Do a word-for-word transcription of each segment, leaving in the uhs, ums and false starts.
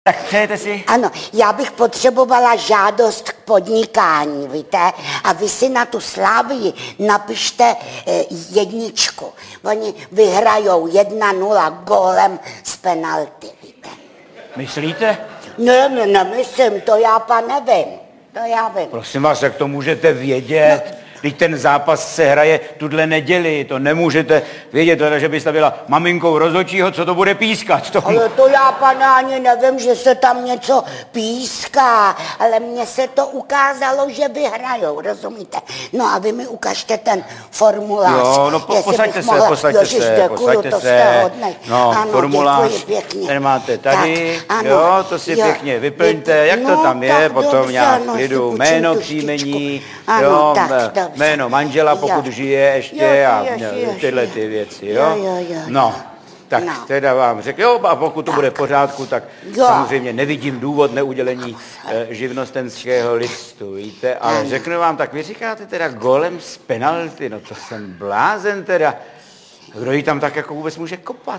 Tak přejete si? Ano, já bych potřebovala žádost k podnikání, víte? A vy si na tu Slávii napište eh, jedničku. Oni vyhrajou jedna nula gólem z penalty, víte? Myslíte? Ne, ne, nemyslím, to já pa nevím. To já vím. Prosím vás, jak to můžete vědět? No. Když ten zápas se hraje tuhle neděli, to nemůžete vědět, teda, že byste byla maminkou rozhodčího, co to bude pískat. To... Ale to já, pane, ani nevím, že se tam něco píská, ale mně se to ukázalo, že vyhrajou, rozumíte? No a vy mi ukažte ten formulář. Jo, no po, posaďte se, mohla... posaďte Ježiš, se, děkuju, posaďte to se. jste hodnej. No, ano, formulář, pěkně. ten máte tady, tak, ano, jo, to si jo, pěkně vyplňte, jak no, to tam je, potom dobře, nějak no, lidu, jméno, příjmení, ano, jo, tak, jméno manžela, pokud jo. žije ještě jo, a jo, jo, tyhle jo. ty věci, jo? Jo, jo, jo, no. Tak no. teda vám řekl, jo, a pokud to tak. bude v pořádku, tak jo. samozřejmě nevidím důvod neudělení eh, živnostenského listu, víte, ale ano. řeknu vám, tak vy říkáte teda golem z penalty, no to jsem blázen teda. Kdo jí tam tak jako vůbec může kopat?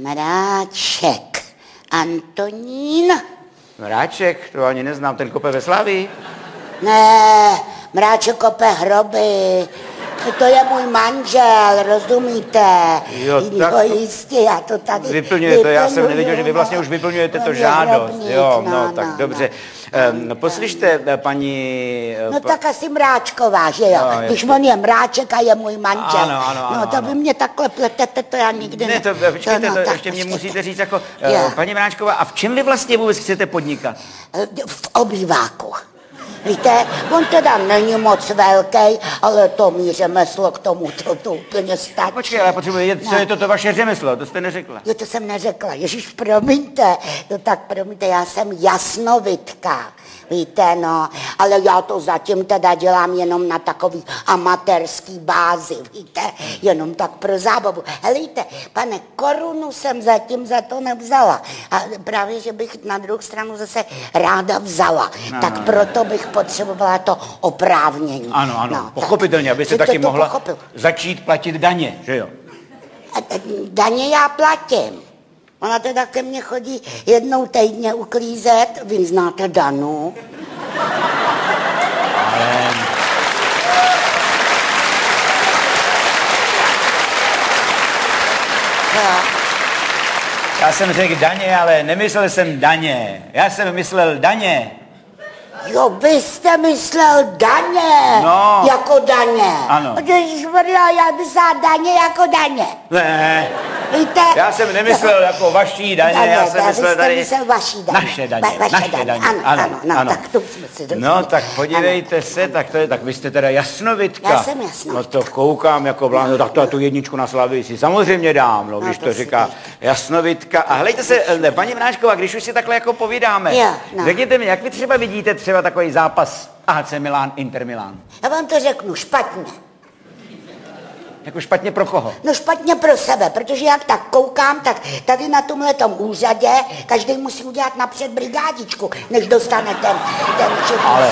Mráček. Antonín? Mráček, to ani neznám, ten kope ve Slavii. Ne, Mráček kope hroby. To je můj manžel, rozumíte? Jo, tak no, jistě, já to tady vyplňujete, to já jsem nevěděl, že vy vlastně už vyplňujete to žádost. Hrobník, jo, no, no, tak no, dobře. no, Um, poslyšte, paní... No pa... tak asi Mráčková, že jo? No, když on je Mráček a je můj manžel. Ano, ano, ano. No to ano. vy mě takhle pletete, to já nikdy ne... Ne, to, počkejte, to, no, to ještě mě počkejte. musíte říct jako, uh, paní Mráčková, a v čem vy vlastně vůbec chcete podnikat? V obýváku. Víte, on teda není moc velký, ale to mý řemeslo k tomu to, to úplně stačí. Počkej, ale potřebuji vědět, co no. je to, to vaše řemeslo, to jste neřekla. Jo, to jsem neřekla, ježiš, promiňte, no tak promiňte, já jsem jasnovidka, víte, no, ale já to zatím teda dělám jenom na takový amatérský bázi, víte, jenom tak pro zábavu. Helejte, pane, korunu jsem zatím za to nevzala a právě, že bych na druhou stranu zase ráda vzala, no, tak no, proto bych potřebovala to oprávnění. Ano, ano, no, pochopitelně, aby se taky mohla pochopil. začít platit daně, že jo? A, a, daně já platím. Ona teda ke mně chodí jednou týdně uklízet, vy znáte Danu. Ale... Já jsem řekl daně, ale nemyslel jsem daně. Já jsem myslel daně. Jo, vy jste myslel daně. No. Jako daně. Ano. Ježišmarja, já myslel daně jako daně. Ne. Víte? Já jsem nemyslel jako vaší daně, daně já jsem myslel tady... myslel vaší daně. Naše daně, Va, vaše naše daně. daně. Ano, ano, ano, ano, tak to jsme si dostali. No, tak podívejte ano. se, tak to je, tak vy jste teda jasnovidka. Já jsem jasnovidka. No to koukám jako blán, no tak to tu jedničku na Slavii si samozřejmě dám, no, když no, to, to říká teď. Jasnovidka. A hlejte se, ne, paní Mráčková, když už si takhle jako povídáme, jo, no. řekněte mi, jak vy třeba vidíte třeba takový zápas A C Milan, Inter Milan? Já vám to řeknu, špatně. Jako špatně pro koho? No špatně pro sebe, protože jak tak koukám, tak tady na tomhletom úřadě každý musí udělat napřed brigádičku, než dostane ten, ten Ale...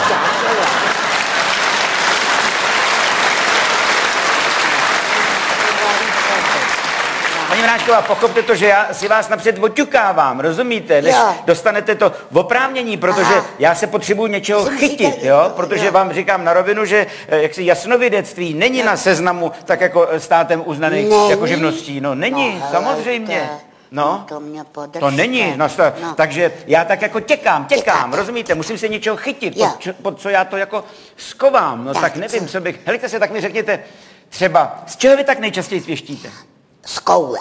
Paní Mráčková, pochopte to, že já si vás napřed oťukávám, rozumíte? Než jo. dostanete to v oprávnění, protože Aha. já se potřebuji něčeho si chytit, musíte... jo? Protože jo. vám říkám na rovinu, že jaksi jasnovidectví není no. na seznamu tak jako státem uznaný není? jako živností. No není, no, samozřejmě. Helejte. No, to mě podržte. To není, no, to, no. takže já tak jako těkám, těkám, Těkáte. rozumíte, musím se něčeho chytit, pod, čo, pod co já to jako skovám, no tak, tak nevím, co, co bych, helejte se, tak mi řekněte, třeba, z čeho vy tak nejčastěji svěštíte? Z koule.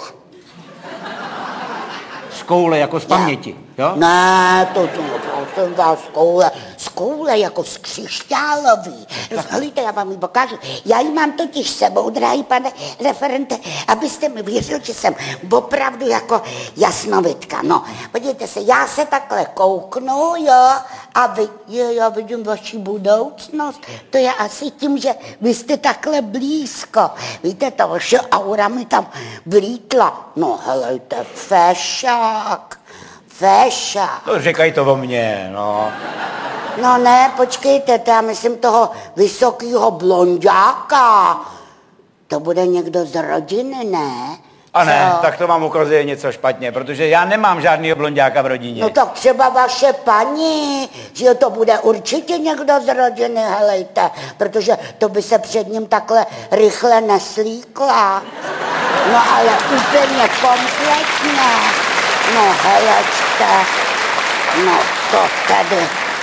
Z koule, jako z paměti, jo? Ne, to prosím vás, z koule, z koule jako z křišťálový. Rozhlíte, já vám ji pokážu. Já ji mám totiž sebou, drahý pane referente, abyste mi věřil, že jsem opravdu jako jasnovidka. No, podívejte se, já se takhle kouknu, jo, a vy, jo, já vidím vaši budoucnost. To je asi tím, že vy jste takhle blízko. Víte, ta vaše aura mi tam vlítla. No, helejte, fešák. Fešák. To říkají to o mně, no. No ne, počkejte, to já myslím toho vysokýho blonďáka. To bude někdo z rodiny, ne? A ne, Co? tak to vám ukazuje něco špatně, protože já nemám žádného blonďáka v rodině. No tak třeba vaše paní, že to bude určitě někdo z rodiny, helejte, protože to by se před ním takhle rychle neslíkla. No ale úplně kompletně. No helečte, no to tady.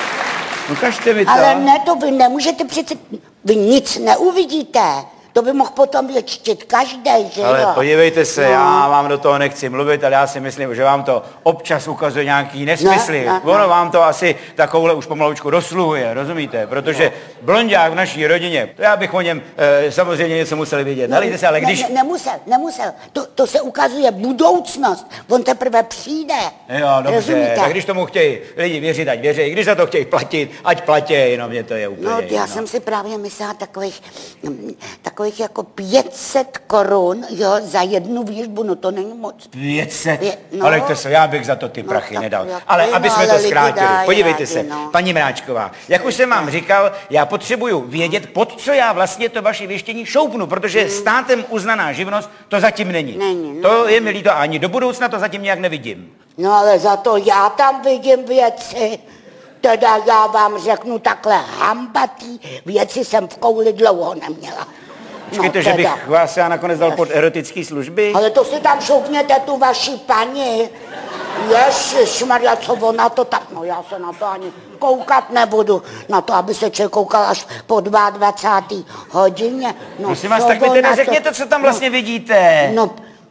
Ukažte mi to. Ale ne, to vy nemůžete přece, vy nic neuvidíte. To by mohl potom věčtit každý, že Ale jo? podívejte se, no. já vám do toho nechci mluvit, ale já si myslím, že vám to občas ukazuje nějaký nesmysly. Ne, ne, ono ne. vám to asi takovouhle už pomalučku dosluhuje, rozumíte? Protože no. blonďák v naší rodině, to já bych o něm e, samozřejmě něco musel vědět. Ne, Helejte se, ale když... ne, ne, nemusel, nemusel. To, to se ukazuje budoucnost. On teprve přijde. Jo, dobře, Rozumíte? tak když tomu chtějí lidi věřit, ať věří, když za to chtějí platit, ať platí, jenom mě to je úplně No, jedno. já jsem si právě myslela takových, mm, takových jako pět set korun, jo, za jednu výžbu, no to není moc. pět set? Je- no. Ale to se, já bych za to ty prachy No, tak nedal. jak Ale vy, aby no, jsme ale to lidi zkrátili, dají podívejte rádi, se, no. paní Mráčková, jak už jsem vám říkal, já potřebuju vědět, pod co já vlastně to vaše věštění šoupnu, protože státem uznaná živnost to zatím není. Není, no. To je mi líto a ani do budoucna to zatím nějak nevidím. No ale za to já tam vidím věci. Teda já vám řeknu takhle hambatý věci jsem v kouli dlouho neměla. Počkejte, že bych vás já nakonec dal pod erotické služby? Ale to si tam šoupněte tu vaši paní. Ježišmarja, co ona to tak, no já se na to ani koukat nebudu, na to, aby se člověk koukal až po dvacáté druhé hodině. No, Prosím vás, co tak mi ona teda to- řekněte, co tam no, vlastně vidíte. No,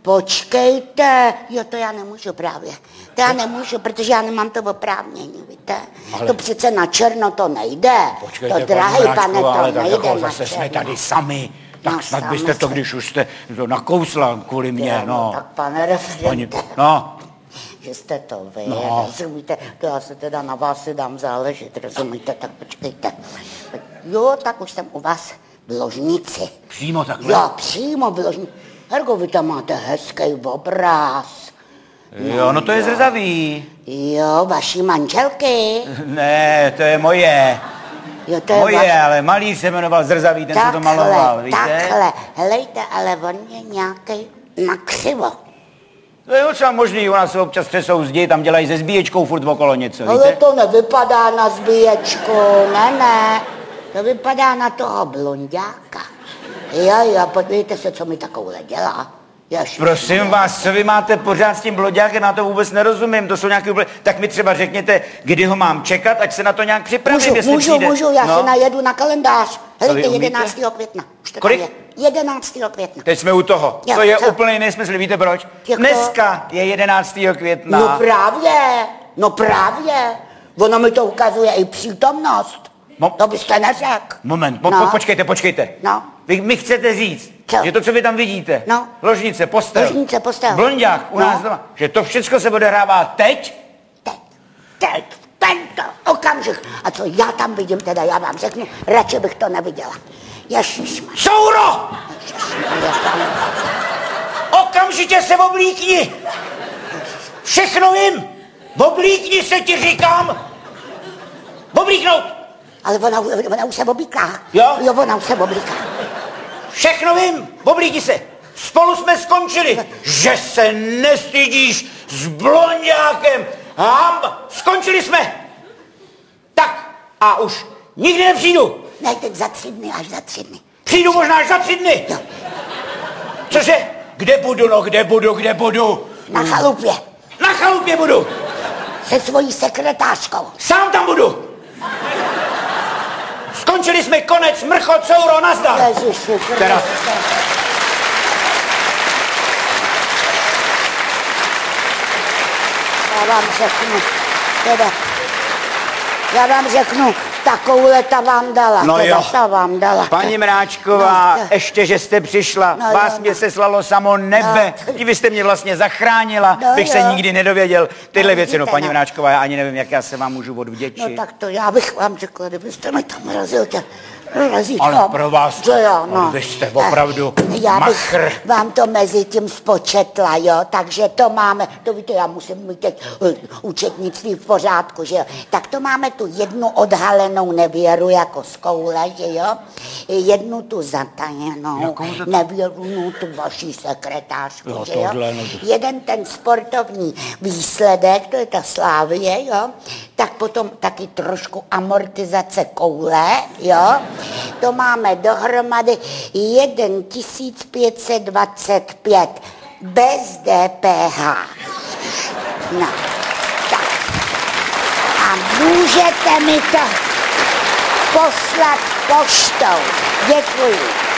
počkejte, jo, to já nemůžu právě. To já nemůžu, protože já nemám to oprávnění, víte. Ale- To přece na černo to nejde. Počkejte, to drahý paní pane, Mráčková, to ale tak nejde jako na zase černo. jsme tady sami. Tak No, snad sami byste to, jsme. když už jste to nakousla kvůli mně, Jo, no. Tak pane referente, Paní, no, že jste to vy, No. rozumíte, to já se teda na vás si dám záležet, rozumíte, tak počkejte. Jo, tak už jsem u vás v ložnici. přímo takhle. Jo, přímo v ložnici. Hergo, vy tam máte hezký obraz. Jo, no to je zrzavý. Jo, vaší manželky. Ne, to je moje. Jo, to je Moje, vaš- ale malíř se jmenoval Zrzavý, ten se to maloval, víte? takhle, helejte, ale on je nějaký nakřivo. To je docela možný, u nás se občas třesou zdi, tam dělají se zbíječkou furt okolo něco, Ale víte? to nevypadá na zbíječku, ne, ne. To vypadá na toho blonďáka. Jo, jo, podívejte se, co mi takovouhle dělá. Ježiš. Prosím vás, co vy máte pořád s tím bloďákem, na to vůbec nerozumím, to jsou nějaké úplně... Tak mi třeba řekněte, kdy ho mám čekat, ať se na to nějak připravím, Můžu, jestli můžu, přijde. můžu, já no. se najedu na kalendář. vy Helejte, umíte? jedenáctého května. Už to tam Kolik? je. jedenáctého května. Teď jsme u toho. Jo, to je co? úplný nesmysl, víte proč? Jak to? Dneska je jedenáctého května. No právě, no právě. Ono mi to ukazuje i přítomnost. Mo- To byste neřekl. Moment, mo- No. po- počkejte, počkejte. No. Vy mi chcete říct, Co? že to, co vy tam vidíte, No. ložnice, postel, Ložnice, postel. blonďák u No. nás doma, že to všechno se odehrává teď? Teď, teď, tento okamžik. A co já tam vidím, teda já vám řeknu, radši bych to neviděla. Ježišmarja. Souro! Ježišmarja, tam. Okamžitě se oblíkni! Všechno vím! Oblíkni se, ti říkám! Oblíknout! Ale ona, ona už se oblíká. Jo? Jo, ona už se oblíká. Všechno vím! Oblíkni se! Spolu jsme skončili! Že se nestydíš s blonďákem! Hamba! Skončili jsme! Tak, a už nikdy nepřijdu! Ne, teď za tři dny, až za tři dny. Přijdu možná až za tři dny! Jo. Cože? Kde budu, no kde budu, kde budu? Na chalupě. Na chalupě budu! Se svojí sekretářkou. Sám tam budu! Skončili jsme, konec, mrcho, couro, nazdar! Ježiši Teda- Kriste. Já vám řeknu, teda, já vám řeknu, takovouhle ta vám dala, No teda jo. ta vám dala. Paní Mráčková, No, to- ještě, že jste přišla, No vás jo, mě no. seslalo samo nebe, No. ti vy jste mě vlastně zachránila, No bych se jo. nikdy nedověděl. Tyhle No, věci, no vidíte, paní no. Mráčková, já ani nevím, jak já se vám můžu odvděčit. No tak to já bych vám řekla, kdybyste mi tam mrazil tě Razítko. Ale pro vás, že jo, no. vy jste opravdu Já bych machr. vám to mezi tím spočetla, jo, takže to máme, to víte, já musím mít teď uh, účetnictví v pořádku, že jo, tak to máme tu jednu odhalenou nevěru jako z koule, že jo, jednu tu zatajenou nevěru, no tu vaší sekretářku, jo, že jo, tohle, no to... jeden ten sportovní výsledek, to je ta Slávie, jo, tak potom taky trošku amortizace koule, jo, to máme dohromady jeden tisíc pět set dvacet pět bez D P H. No, tak. A můžete mi to poslat poštou. Děkuji.